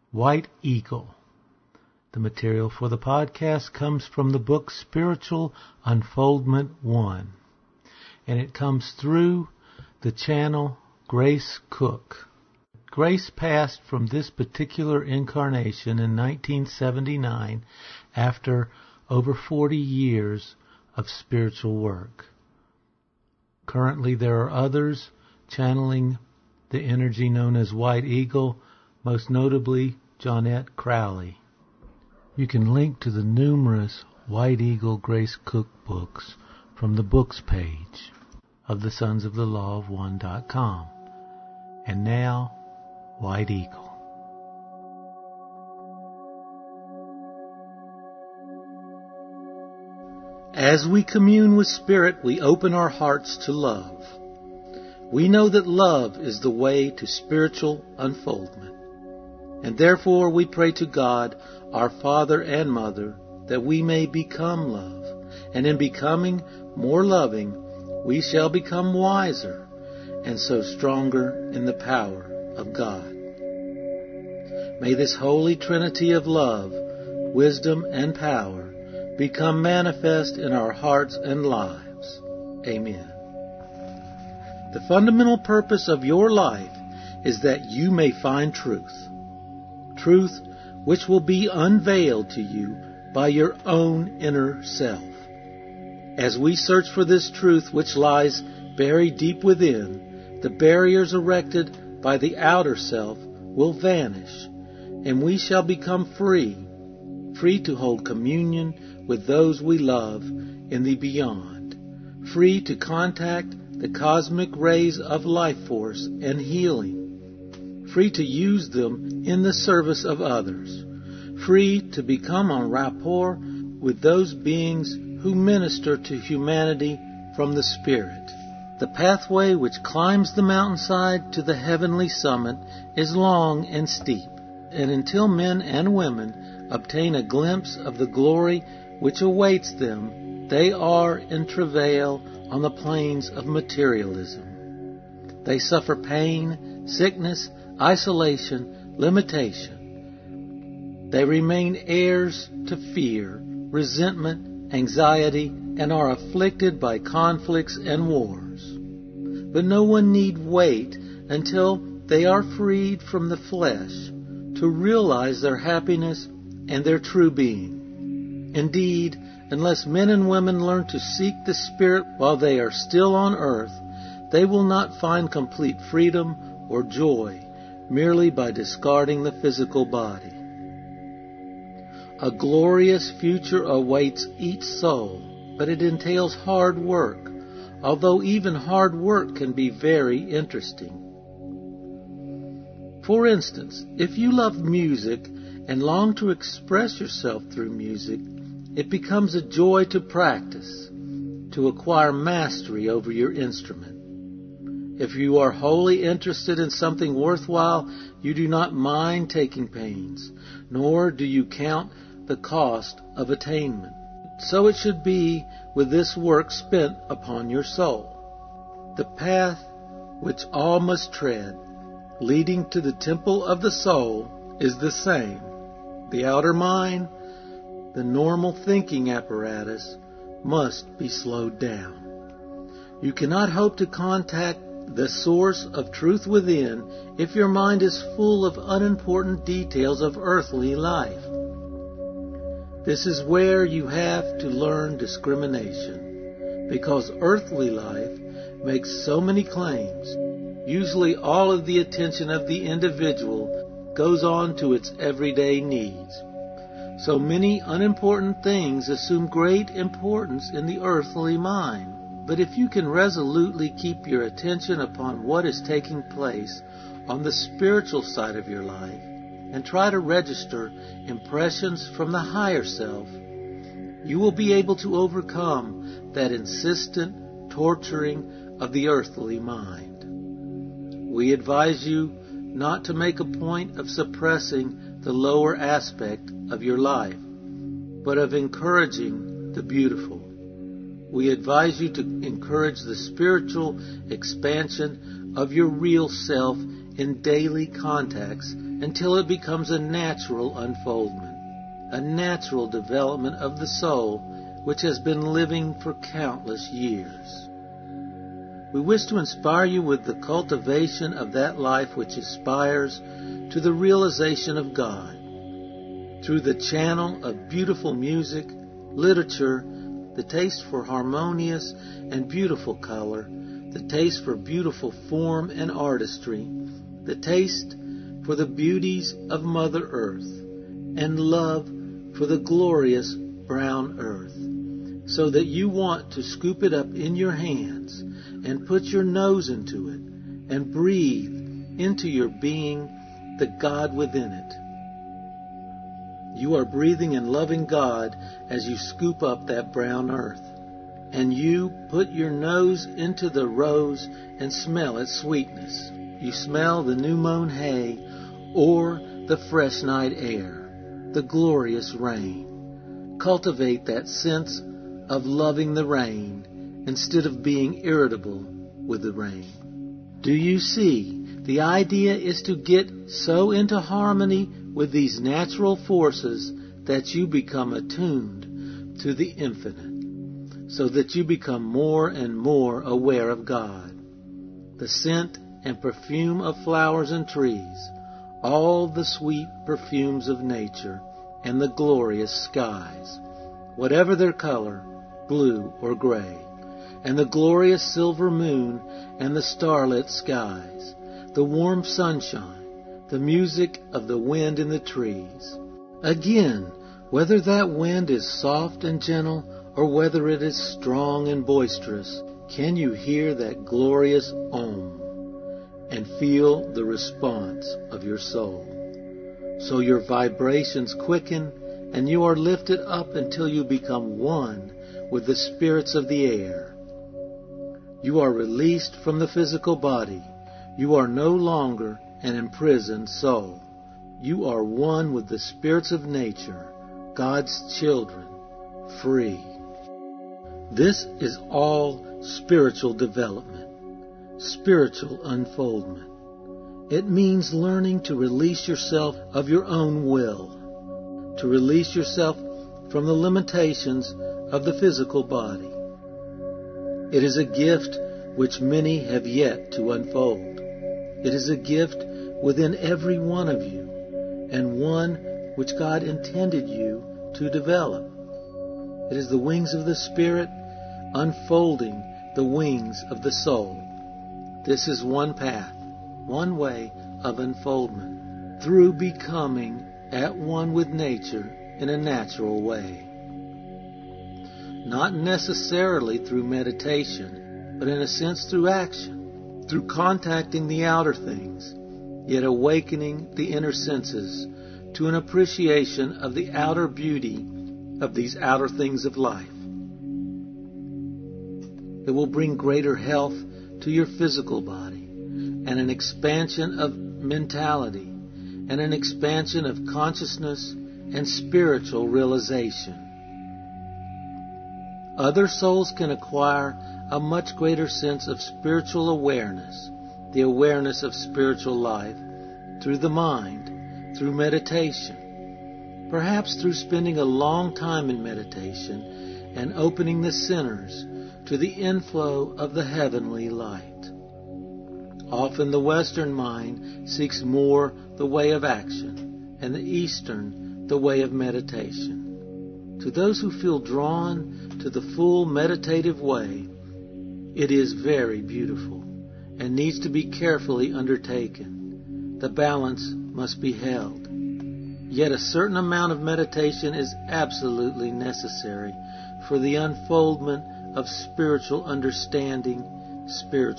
White Eagle. The material for the podcast comes from the book Spiritual Unfoldment 1, and it comes through the channel Grace Cook. Grace passed from this particular incarnation in 1979 after over 40 years of spiritual work. Currently there are others channeling the energy known as White Eagle, most notably Jonette Crowley. You can link to the numerous White Eagle Grace Cook books from the books page of the Sons of the Law of One.com. And now, White Eagle. As we commune with Spirit, we open our hearts to love. We know that love is the way to spiritual unfoldment. And therefore we pray to God, our Father and Mother, that we may become love. And in becoming more loving, we shall become wiser, and so stronger in the power of God. May this holy trinity of love, wisdom, and power become manifest in our hearts and lives. Amen. The fundamental purpose of your life is that you may find truth. Truth which will be unveiled to you by your own inner self. As we search for this truth which lies buried deep within, the barriers erected by the outer self will vanish, and we shall become free to hold communion with those we love in the beyond, free to contact the cosmic rays of life force and healing, free to use them in the service of others, free to become en rapport with those beings who minister to humanity from the Spirit. The pathway which climbs the mountainside to the heavenly summit is long and steep, and until men and women obtain a glimpse of the glory which awaits them, they are in travail on the plains of materialism. They suffer pain, sickness, isolation, limitation. They remain heirs to fear, resentment, anxiety, and are afflicted by conflicts and wars. But no one need wait until they are freed from the flesh to realize their happiness and their true being. Indeed, unless men and women learn to seek the Spirit while they are still on earth, they will not find complete freedom or joy merely by discarding the physical body. A glorious future awaits each soul, but it entails hard work, although even hard work can be very interesting. For instance, if you love music and long to express yourself through music, it becomes a joy to practice, to acquire mastery over your instrument. If you are wholly interested in something worthwhile, you do not mind taking pains, nor do you count the cost of attainment. So it should be with this work spent upon your soul. The path which all must tread, leading to the temple of the soul, is the same. The outer mind, the normal thinking apparatus, must be slowed down. You cannot hope to contact the source of truth within if your mind is full of unimportant details of earthly life. This is where you have to learn discrimination, because earthly life makes so many claims. Usually all of the attention of the individual goes on to its everyday needs. So many unimportant things assume great importance in the earthly mind. But if you can resolutely keep your attention upon what is taking place on the spiritual side of your life, and try to register impressions from the higher self, you will be able to overcome that insistent torturing of the earthly mind. We advise you not to make a point of suppressing the lower aspect of your life, but of encouraging the beautiful. We advise you to encourage the spiritual expansion of your real self in daily contacts until it becomes a natural unfoldment, a natural development of the soul which has been living for countless years. We wish to inspire you with the cultivation of that life which aspires to the realization of God through the channel of beautiful music, literature, the taste for harmonious and beautiful color, the taste for beautiful form and artistry, the taste for the beauties of Mother Earth, and love for the glorious brown earth, so that you want to scoop it up in your hands and put your nose into it and breathe into your being the God within it. You are breathing and loving God as you scoop up that brown earth, and you put your nose into the rose and smell its sweetness. You smell the new mown hay or the fresh night air, the glorious rain. Cultivate that sense of loving the rain instead of being irritable with the rain. Do you see? The idea is to get so into harmony with these natural forces that you become attuned to the infinite, so that you become more and more aware of God. The scent and perfume of flowers and trees, all the sweet perfumes of nature, and the glorious skies, whatever their color, blue or gray, and the glorious silver moon and the starlit skies, the warm sunshine, the music of the wind in the trees. Again, whether that wind is soft and gentle or whether it is strong and boisterous, can you hear that glorious Om and feel the response of your soul? So your vibrations quicken and you are lifted up until you become one with the spirits of the air. You are released from the physical body. You are no longer an imprisoned soul. You are one with the spirits of nature, God's children, free. This is all spiritual development, spiritual unfoldment. It means learning to release yourself of your own will, to release yourself from the limitations of the physical body. It is a gift which many have yet to unfold. It is a gift within every one of you, and one which God intended you to develop. It is the wings of the Spirit unfolding the wings of the soul. This is one path, one way of unfoldment, through becoming at one with nature in a natural way. Not necessarily through meditation, but in a sense through action, through contacting the outer things, yet awakening the inner senses to an appreciation of the outer beauty of these outer things of life. It will bring greater health to your physical body, and an expansion of mentality, and an expansion of consciousness and spiritual realization. Other souls can acquire a much greater sense of spiritual awareness, the awareness of spiritual life, through the mind, through meditation, perhaps through spending a long time in meditation and opening the sinners to the inflow of the heavenly light. Often the Western mind seeks more the way of action, and the Eastern the way of meditation. To those who feel drawn to the full meditative way, it is very beautiful and needs to be carefully undertaken. The balance must be held. Yet a certain amount of meditation is absolutely necessary for the unfoldment of spiritual understanding, spiritual